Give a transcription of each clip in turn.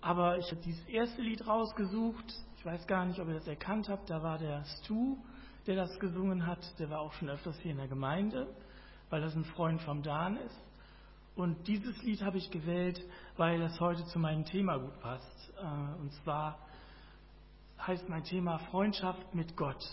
Aber ich habe dieses erste Lied rausgesucht. Ich weiß gar nicht, ob ihr das erkannt habt. Da war der Stu, der das gesungen hat. Der war auch schon öfters hier in der Gemeinde, weil das ein Freund vom Dan ist. Und dieses Lied habe ich gewählt, weil das heute zu meinem Thema gut passt. Und zwar heißt mein Thema Freundschaft mit Gott.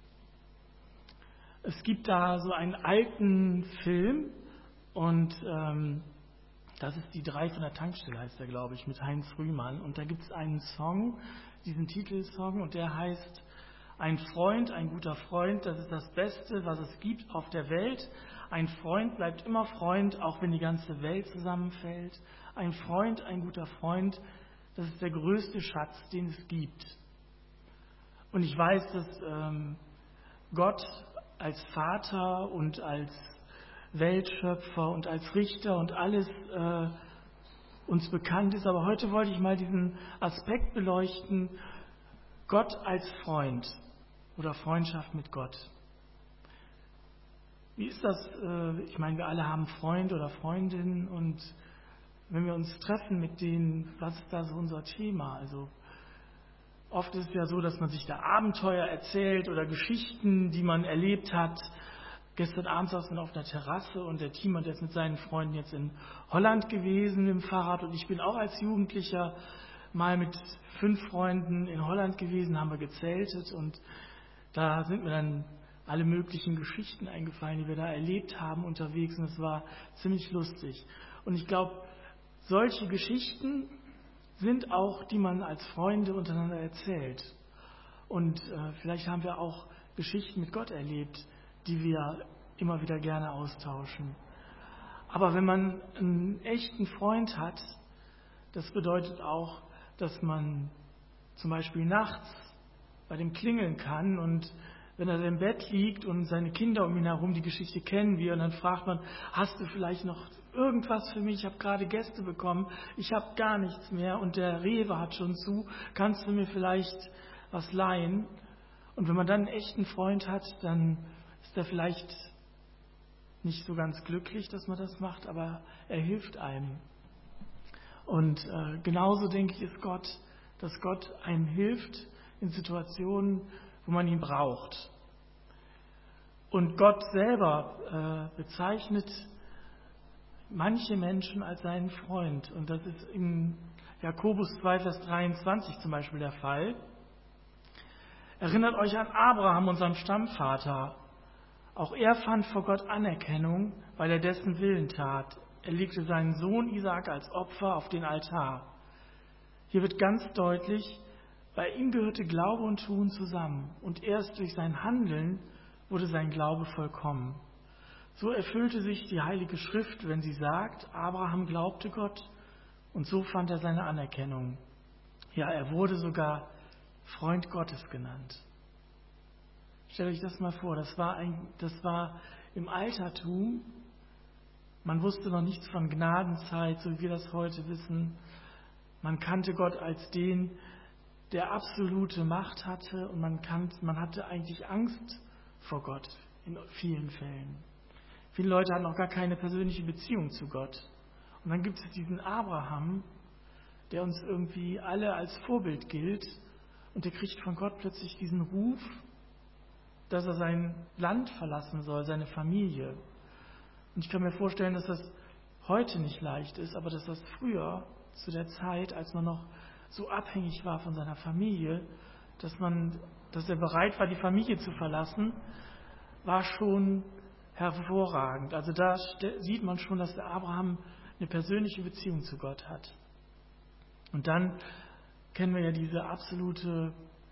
Es gibt da so einen alten Film und das ist Die drei von der Tankstelle, heißt der, glaube ich, mit Heinz Rühmann. Und da gibt es einen Song, diesen Titelsong, und der heißt: Ein Freund, ein guter Freund, das ist das Beste, was es gibt auf der Welt. Ein Freund bleibt immer Freund, auch wenn die ganze Welt zusammenfällt. Ein Freund, ein guter Freund, das ist der größte Schatz, den es gibt. Und ich weiß, dass Gott als Vater und als Weltschöpfer und als Richter und alles uns bekannt ist. Aber heute wollte ich mal diesen Aspekt beleuchten: Gott als Freund oder Freundschaft mit Gott. Wie ist das? Ich meine, wir alle haben Freund oder Freundin, und wenn wir uns treffen mit denen, was ist da so unser Thema? Also oft ist es ja so, dass man sich da Abenteuer erzählt oder Geschichten, die man erlebt hat. Gestern Abend saß man auf einer Terrasse und der Timon, der ist mit seinen Freunden jetzt in Holland gewesen mit dem Fahrrad, und ich bin auch als Jugendlicher mal mit 5 Freunden in Holland gewesen, haben wir gezeltet, und da sind mir dann alle möglichen Geschichten eingefallen, die wir da erlebt haben unterwegs, und es war ziemlich lustig. Und ich glaube, solche Geschichten sind auch, die man als Freunde untereinander erzählt. Und vielleicht haben wir auch Geschichten mit Gott erlebt, die wir immer wieder gerne austauschen. Aber wenn man einen echten Freund hat, das bedeutet auch, dass man zum Beispiel nachts bei dem klingeln kann, und wenn er im Bett liegt und seine Kinder um ihn herum, die Geschichte kennen wir, und dann fragt man: Hast du vielleicht noch irgendwas für mich? Ich habe gerade Gäste bekommen, ich habe gar nichts mehr und der Rewe hat schon zu, kannst du mir vielleicht was leihen? Und wenn man dann einen echten Freund hat, dann ist er vielleicht nicht so ganz glücklich, dass man das macht, aber er hilft einem. Und genauso denke ich, ist Gott, dass Gott einem hilft in Situationen, wo man ihn braucht. Und Gott selber bezeichnet manche Menschen als seinen Freund. Und das ist in Jakobus 2, Vers 23 zum Beispiel der Fall. Erinnert euch an Abraham, unseren Stammvater. Auch er fand vor Gott Anerkennung, weil er dessen Willen tat. Er legte seinen Sohn Isaak als Opfer auf den Altar. Hier wird ganz deutlich: Bei ihm gehörte Glaube und Tun zusammen, und erst durch sein Handeln wurde sein Glaube vollkommen. So erfüllte sich die Heilige Schrift, wenn sie sagt: Abraham glaubte Gott, und so fand er seine Anerkennung. Ja, er wurde sogar Freund Gottes genannt. Stellt euch das mal vor, das war im Altertum. Man wusste noch nichts von Gnadenzeit, so wie wir das heute wissen. Man kannte Gott als den, der absolute Macht hatte, und man hatte eigentlich Angst vor Gott in vielen Fällen. Viele Leute hatten auch gar keine persönliche Beziehung zu Gott. Und dann gibt es diesen Abraham, der uns irgendwie alle als Vorbild gilt, und der kriegt von Gott plötzlich diesen Ruf, dass er sein Land verlassen soll, seine Familie. Und ich kann mir vorstellen, dass das heute nicht leicht ist, aber dass das früher, zu der Zeit, als man noch so abhängig war von seiner Familie, dass er bereit war, die Familie zu verlassen, war schon hervorragend. Also da sieht man schon, dass der Abraham eine persönliche Beziehung zu Gott hat. Und dann kennen wir ja diese absolute,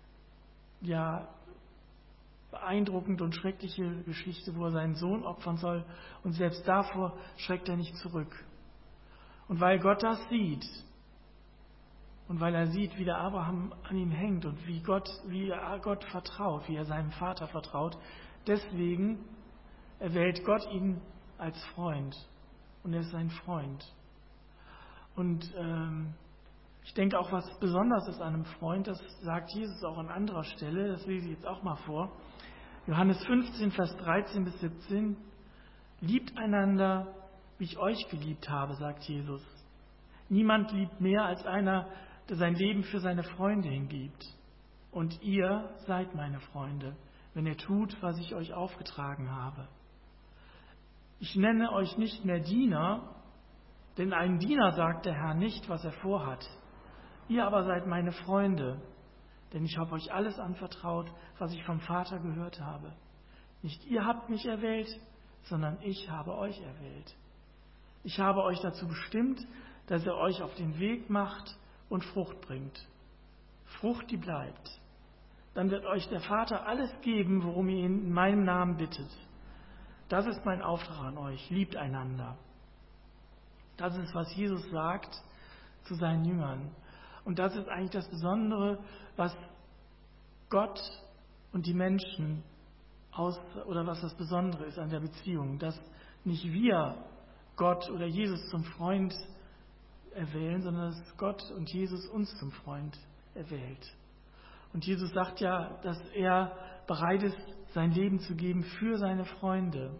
beeindruckend und schreckliche Geschichte, wo er seinen Sohn opfern soll, und selbst davor schreckt er nicht zurück. Und weil Gott das sieht, und weil er sieht, wie der Abraham an ihm hängt und wie er Gott vertraut, wie er seinem Vater vertraut, deswegen erwählt Gott ihn als Freund, und er ist sein Freund. Und ich denke auch, was besonders ist an einem Freund, das sagt Jesus auch an anderer Stelle, das lese ich jetzt auch mal vor. Johannes 15, Vers 13 bis 17. Liebt einander, wie ich euch geliebt habe, sagt Jesus. Niemand liebt mehr als einer, der sein Leben für seine Freunde hingibt. Und ihr seid meine Freunde, wenn ihr tut, was ich euch aufgetragen habe. Ich nenne euch nicht mehr Diener, denn einen Diener sagt der Herr nicht, was er vorhat. Ihr aber seid meine Freunde, denn ich habe euch alles anvertraut, was ich vom Vater gehört habe. Nicht ihr habt mich erwählt, sondern ich habe euch erwählt. Ich habe euch dazu bestimmt, dass ihr euch auf den Weg macht und Frucht bringt. Frucht, die bleibt. Dann wird euch der Vater alles geben, worum ihr ihn in meinem Namen bittet. Das ist mein Auftrag an euch. Liebt einander. Das ist, was Jesus sagt zu seinen Jüngern. Und das ist eigentlich das Besondere, was Gott und die Menschen oder was das Besondere ist an der Beziehung, dass nicht wir Gott oder Jesus zum Freund erwählen, sondern dass Gott und Jesus uns zum Freund erwählt. Und Jesus sagt ja, dass er bereit ist, sein Leben zu geben für seine Freunde.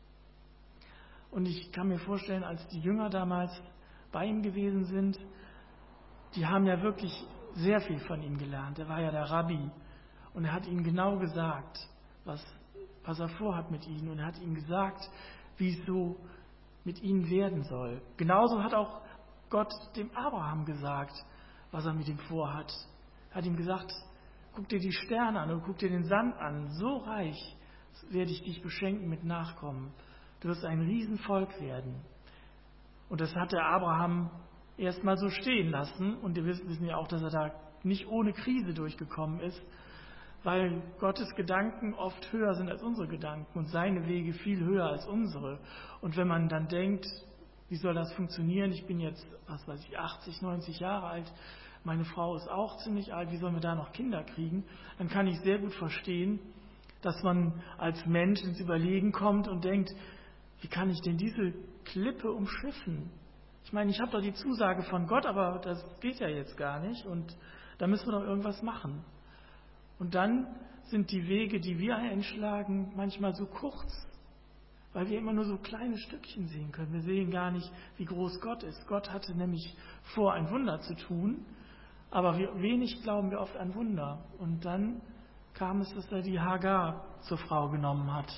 Und ich kann mir vorstellen, als die Jünger damals bei ihm gewesen sind, die haben ja wirklich sehr viel von ihm gelernt. Er war ja der Rabbi und er hat ihnen genau gesagt, was er vorhat mit ihnen. Und er hat ihnen gesagt, wie es so mit ihnen werden soll. Genauso hat auch Gott dem Abraham gesagt, was er mit ihm vorhat. Er hat ihm gesagt, guck dir die Sterne an und guck dir den Sand an. So reich werde ich dich beschenken mit Nachkommen. Du wirst ein Riesenvolk werden. Und das hat der Abraham erst mal so stehen lassen. Und wir wissen ja auch, dass er da nicht ohne Krise durchgekommen ist, weil Gottes Gedanken oft höher sind als unsere Gedanken und seine Wege viel höher als unsere. Und wenn man dann denkt, wie soll das funktionieren? Ich bin jetzt, 80, 90 Jahre alt, meine Frau ist auch ziemlich alt, wie sollen wir da noch Kinder kriegen? Dann kann ich sehr gut verstehen, dass man als Mensch ins Überlegen kommt und denkt, wie kann ich denn diese Klippe umschiffen? Ich meine, ich habe doch die Zusage von Gott, aber das geht ja jetzt gar nicht und da müssen wir doch irgendwas machen. Und dann sind die Wege, die wir einschlagen, manchmal so kurz, weil wir immer nur so kleine Stückchen sehen können. Wir sehen gar nicht, wie groß Gott ist. Gott hatte nämlich vor, ein Wunder zu tun, aber wenig glauben wir oft an Wunder. Und dann kam es, dass er die Hagar zur Frau genommen hat.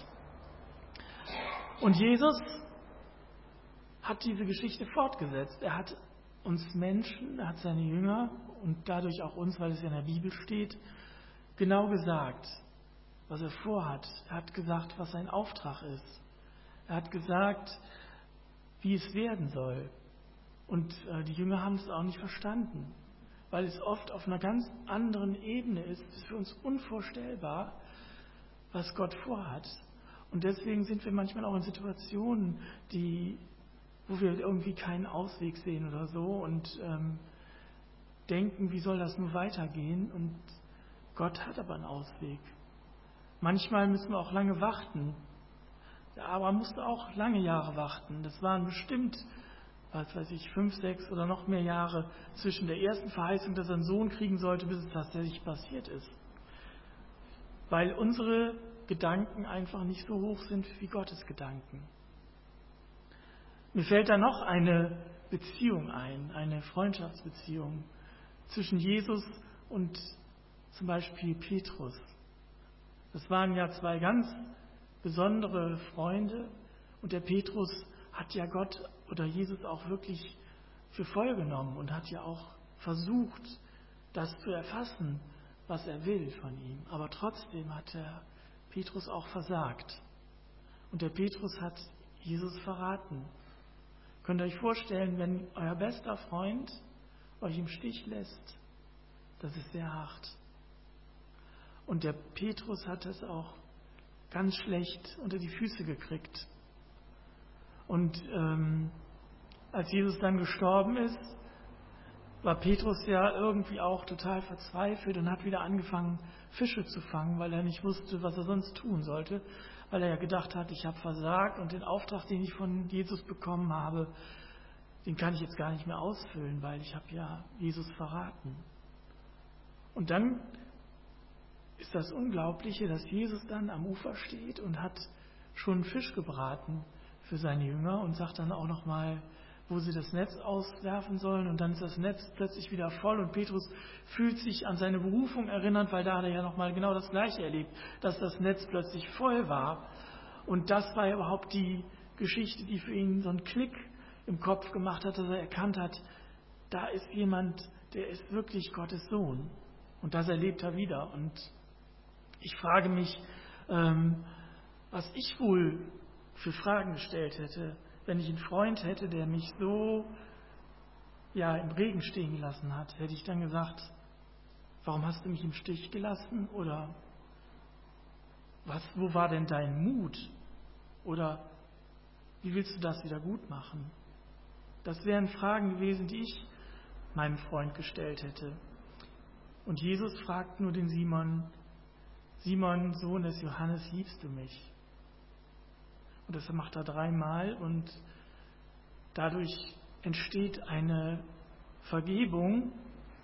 Und Jesus hat diese Geschichte fortgesetzt. Er hat uns Menschen, er hat seine Jünger und dadurch auch uns, weil es ja in der Bibel steht, genau gesagt, was er vorhat. Er hat gesagt, was sein Auftrag ist. Er hat gesagt, wie es werden soll. Und die Jünger haben es auch nicht verstanden, weil es oft auf einer ganz anderen Ebene ist. Es ist für uns unvorstellbar, was Gott vorhat. Und deswegen sind wir manchmal auch in Situationen, wo wir irgendwie keinen Ausweg sehen oder so und denken, wie soll das nur weitergehen? Und Gott hat aber einen Ausweg. Manchmal müssen wir auch lange warten. Der Abraham musste auch lange Jahre warten. Das waren bestimmt, 5, 6 oder noch mehr Jahre zwischen der ersten Verheißung, dass er einen Sohn kriegen sollte, bis es tatsächlich passiert ist. Weil unsere Gedanken einfach nicht so hoch sind wie Gottes Gedanken. Mir fällt da noch eine Beziehung ein, eine Freundschaftsbeziehung zwischen Jesus und zum Beispiel Petrus. Das waren ja zwei ganz besondere Freunde und der Petrus hat ja Gott oder Jesus auch wirklich für voll genommen und hat ja auch versucht, das zu erfassen, was er will von ihm. Aber trotzdem hat der Petrus auch versagt. Und der Petrus hat Jesus verraten. Könnt ihr euch vorstellen, wenn euer bester Freund euch im Stich lässt, das ist sehr hart. Und der Petrus hat es auch ganz schlecht unter die Füße gekriegt. Und als Jesus dann gestorben ist, war Petrus ja irgendwie auch total verzweifelt und hat wieder angefangen, Fische zu fangen, weil er nicht wusste, was er sonst tun sollte, weil er ja gedacht hat, ich habe versagt und den Auftrag, den ich von Jesus bekommen habe, den kann ich jetzt gar nicht mehr ausfüllen, weil ich habe ja Jesus verraten. Und dann ist das Unglaubliche, dass Jesus dann am Ufer steht und hat schon einen Fisch gebraten für seine Jünger und sagt dann auch nochmal, wo sie das Netz auswerfen sollen, und dann ist das Netz plötzlich wieder voll und Petrus fühlt sich an seine Berufung erinnert, weil da hat er ja nochmal genau das Gleiche erlebt, dass das Netz plötzlich voll war. Und das war ja überhaupt die Geschichte, die für ihn so einen Klick im Kopf gemacht hat, dass er erkannt hat, da ist jemand, der ist wirklich Gottes Sohn. Und das erlebt er wieder. Und ich frage mich, was ich wohl für Fragen gestellt hätte, wenn ich einen Freund hätte, der mich so im Regen stehen gelassen hat. Hätte ich dann gesagt, warum hast du mich im Stich gelassen? Oder wo war denn dein Mut? Oder wie willst du das wieder gut machen? Das wären Fragen gewesen, die ich meinem Freund gestellt hätte. Und Jesus fragt nur den Simon, Simon, Sohn des Johannes, liebst du mich? Und das macht er 3-mal und dadurch entsteht eine Vergebung,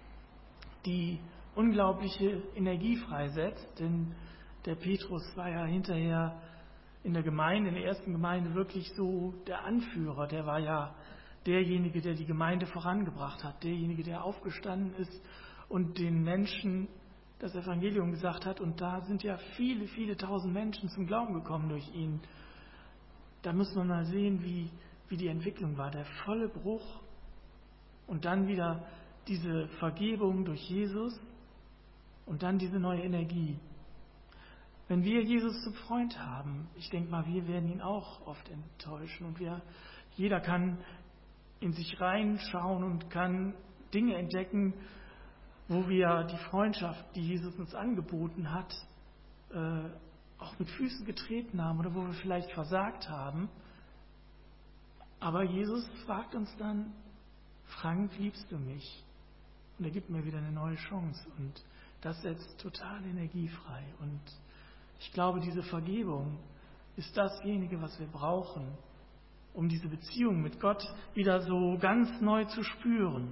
die unglaubliche Energie freisetzt, denn der Petrus war ja hinterher in der Gemeinde, in der ersten Gemeinde wirklich so der Anführer, der war ja derjenige, der die Gemeinde vorangebracht hat, derjenige, der aufgestanden ist und den Menschen das Evangelium gesagt hat. Und da sind ja viele, viele tausend Menschen zum Glauben gekommen durch ihn. Da muss man mal sehen, wie die Entwicklung war, der volle Bruch und dann wieder diese Vergebung durch Jesus und dann diese neue Energie. Wenn wir Jesus zum Freund haben, ich denke mal, wir werden ihn auch oft enttäuschen und jeder kann in sich reinschauen und kann Dinge entdecken, wo wir die Freundschaft, die Jesus uns angeboten hat, auch mit Füßen getreten haben oder wo wir vielleicht versagt haben. Aber Jesus fragt uns dann, Frank, liebst du mich? Und er gibt mir wieder eine neue Chance und das setzt total Energie frei. Und ich glaube, diese Vergebung ist dasjenige, was wir brauchen, um diese Beziehung mit Gott wieder so ganz neu zu spüren.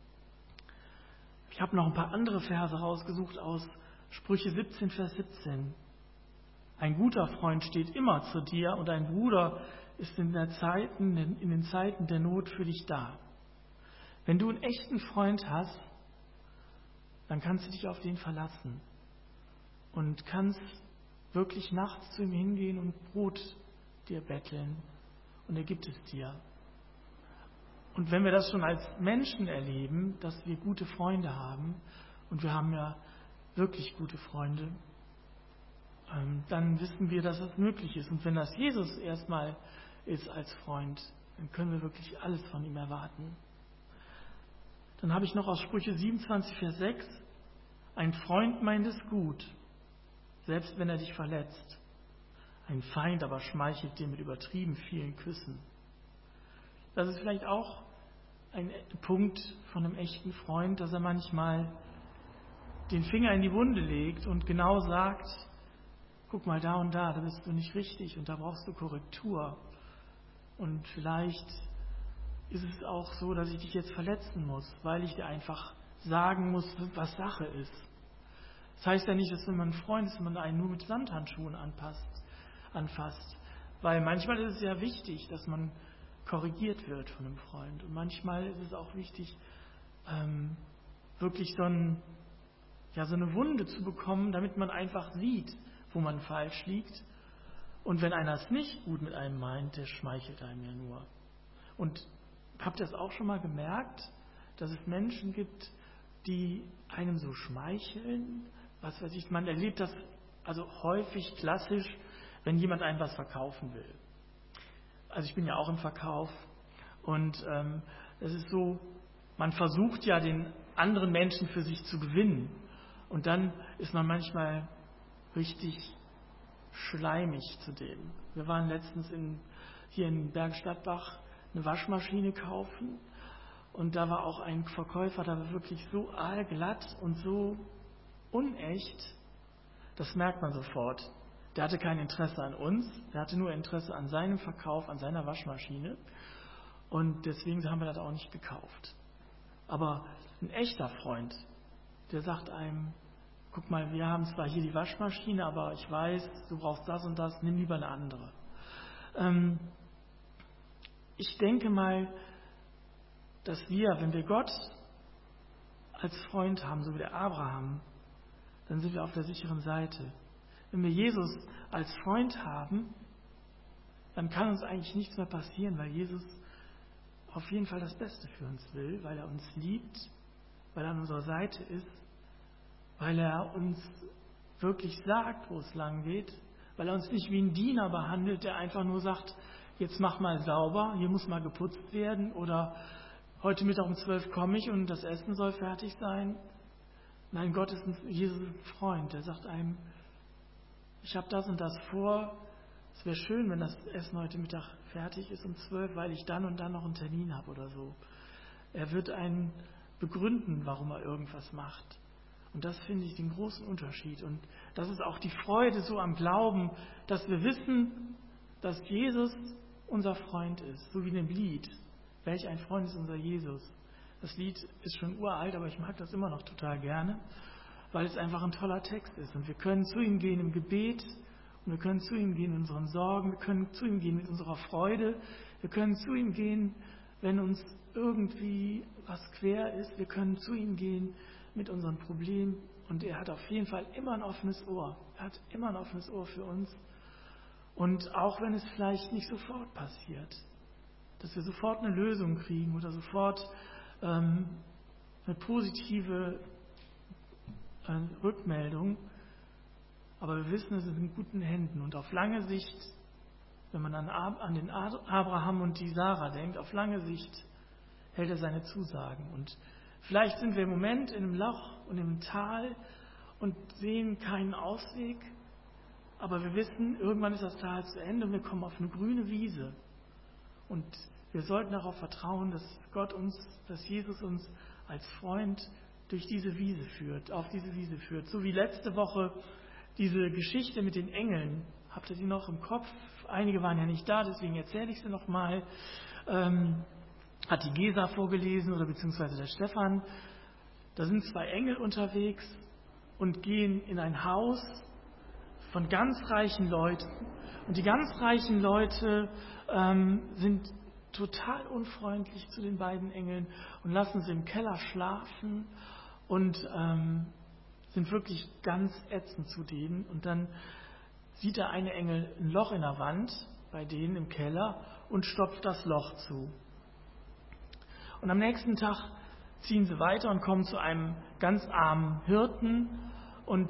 Ich habe noch ein paar andere Verse rausgesucht aus Sprüche 17, Vers 17. Ein guter Freund steht immer zu dir und ein Bruder ist in den Zeiten der Not für dich da. Wenn du einen echten Freund hast, dann kannst du dich auf den verlassen und kannst wirklich nachts zu ihm hingehen und Brot dir betteln und er gibt es dir. Und wenn wir das schon als Menschen erleben, dass wir gute Freunde haben, und wir haben ja wirklich gute Freunde, dann wissen wir, dass das möglich ist. Und wenn das Jesus erstmal ist als Freund, dann können wir wirklich alles von ihm erwarten. Dann habe ich noch aus Sprüche 27, Vers 6, ein Freund meint es gut, selbst wenn er dich verletzt. Ein Feind aber schmeichelt dir mit übertrieben vielen Küssen. Das ist vielleicht auch ein Punkt von einem echten Freund, dass er manchmal den Finger in die Wunde legt und genau sagt, guck mal da und da bist du nicht richtig und da brauchst du Korrektur. Und vielleicht ist es auch so, dass ich dich jetzt verletzen muss, weil ich dir einfach sagen muss, was Sache ist. Das heißt ja nicht, dass wenn man ein Freund ist, man einen nur mit Samthandschuhen anfasst. Weil manchmal ist es ja wichtig, dass man korrigiert wird von einem Freund. Und manchmal ist es auch wichtig, wirklich so eine Wunde zu bekommen, damit man einfach sieht, wo man falsch liegt. Und wenn einer es nicht gut mit einem meint, der schmeichelt einem ja nur. Und habt ihr das auch schon mal gemerkt, dass es Menschen gibt, die einem so schmeicheln? Was weiß ich, man erlebt das also häufig klassisch, wenn jemand einem was verkaufen will. Also ich bin ja auch im Verkauf und es ist so, man versucht ja den anderen Menschen für sich zu gewinnen und dann ist man manchmal richtig schleimig zu dem. Wir waren letztens hier in Bergstadtbach eine Waschmaschine kaufen und da war auch ein Verkäufer, der war wirklich so aalglatt und so unecht, das merkt man sofort. Der hatte kein Interesse an uns, der hatte nur Interesse an seinem Verkauf, an seiner Waschmaschine und deswegen haben wir das auch nicht gekauft. Aber ein echter Freund, der sagt einem, guck mal, wir haben zwar hier die Waschmaschine, aber ich weiß, du brauchst das und das, nimm lieber eine andere. Ich denke mal, dass wir, wenn wir Gott als Freund haben, so wie der Abraham, dann sind wir auf der sicheren Seite. Wenn wir Jesus als Freund haben, dann kann uns eigentlich nichts mehr passieren, weil Jesus auf jeden Fall das Beste für uns will, weil er uns liebt, weil er an unserer Seite ist, weil er uns wirklich sagt, wo es lang geht, weil er uns nicht wie ein Diener behandelt, der einfach nur sagt, jetzt mach mal sauber, hier muss mal geputzt werden oder heute Mittag um 12 komme ich und das Essen soll fertig sein. Nein, Jesus ist ein Freund, der sagt einem, ich habe das und das vor, es wäre schön, wenn das Essen heute Mittag fertig ist um 12, weil ich dann und dann noch einen Termin habe oder so. Er wird einen begründen, warum er irgendwas macht. Und das finde ich den großen Unterschied. Und das ist auch die Freude so am Glauben, dass wir wissen, dass Jesus unser Freund ist. So wie in dem Lied. Welch ein Freund ist unser Jesus. Das Lied ist schon uralt, aber ich mag das immer noch total gerne, weil es einfach ein toller Text ist. Und wir können zu ihm gehen im Gebet und wir können zu ihm gehen in unseren Sorgen, wir können zu ihm gehen mit unserer Freude, wir können zu ihm gehen, wenn uns irgendwie was quer ist, wir können zu ihm gehen mit unseren Problemen und er hat auf jeden Fall immer ein offenes Ohr. Er hat immer ein offenes Ohr für uns. Und auch wenn es vielleicht nicht sofort passiert, dass wir sofort eine Lösung kriegen oder sofort eine positive Rückmeldung, aber wir wissen, es ist in guten Händen und auf lange Sicht, wenn man an den Abraham und die Sarah denkt, auf lange Sicht hält er seine Zusagen. Und vielleicht sind wir im Moment in einem Loch und im Tal und sehen keinen Ausweg, aber wir wissen, irgendwann ist das Tal zu Ende und wir kommen auf eine grüne Wiese. Und wir sollten darauf vertrauen, dass Jesus uns als Freund durch diese Wiese führt, auf diese Wiese führt. So wie letzte Woche diese Geschichte mit den Engeln. Habt ihr die noch im Kopf? Einige waren ja nicht da, deswegen erzähle ich sie nochmal. Hat die Gesa vorgelesen oder beziehungsweise der Stefan. Da sind 2 Engel unterwegs und gehen in ein Haus von ganz reichen Leuten. Und die ganz reichen Leute sind total unfreundlich zu den beiden Engeln und lassen sie im Keller schlafen und sind wirklich ganz ätzend zu denen. Und dann sieht der eine Engel ein Loch in der Wand bei denen im Keller und stopft das Loch zu. Und am nächsten Tag ziehen sie weiter und kommen zu einem ganz armen Hirten und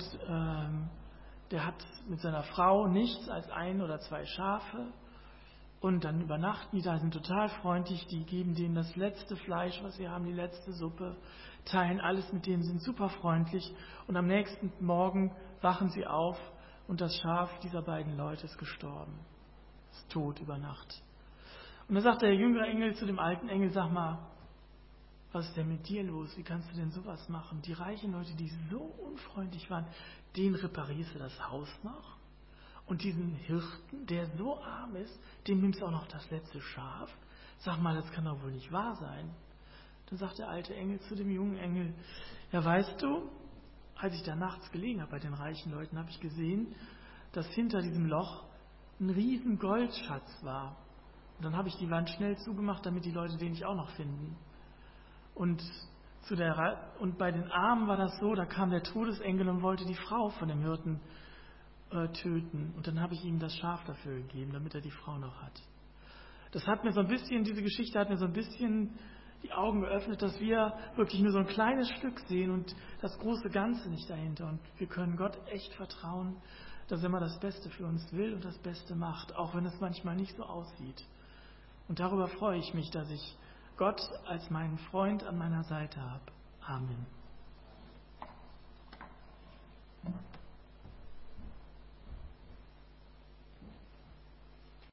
der hat mit seiner Frau nichts als 1 oder 2 Schafe und dann übernachten die da, sind total freundlich, die geben denen das letzte Fleisch, was sie haben, die letzte Suppe, teilen alles mit denen, sind super freundlich und am nächsten Morgen wachen sie auf und das Schaf dieser beiden Leute ist gestorben, ist tot über Nacht. Und dann sagt der jüngere Engel zu dem alten Engel, sag mal, was ist denn mit dir los? Wie kannst du denn sowas machen? Die reichen Leute, die so unfreundlich waren, denen reparierst du das Haus noch? Und diesen Hirten, der so arm ist, dem nimmst du auch noch das letzte Schaf? Sag mal, das kann doch wohl nicht wahr sein. Dann sagt der alte Engel zu dem jungen Engel, ja weißt du, als ich da nachts gelegen habe bei den reichen Leuten, habe ich gesehen, dass hinter diesem Loch ein riesen Goldschatz war. Und dann habe ich die Wand schnell zugemacht, damit die Leute den nicht auch noch finden. Und bei den Armen war das so, da kam der Todesengel und wollte die Frau von dem Hirten töten. Und dann habe ich ihm das Schaf dafür gegeben, damit er die Frau noch hat. Diese Geschichte hat mir so ein bisschen die Augen geöffnet, dass wir wirklich nur so ein kleines Stück sehen und das große Ganze nicht dahinter. Und wir können Gott echt vertrauen, dass er immer das Beste für uns will und das Beste macht, auch wenn es manchmal nicht so aussieht. Und darüber freue ich mich, dass ich Gott als meinen Freund an meiner Seite habe. Amen.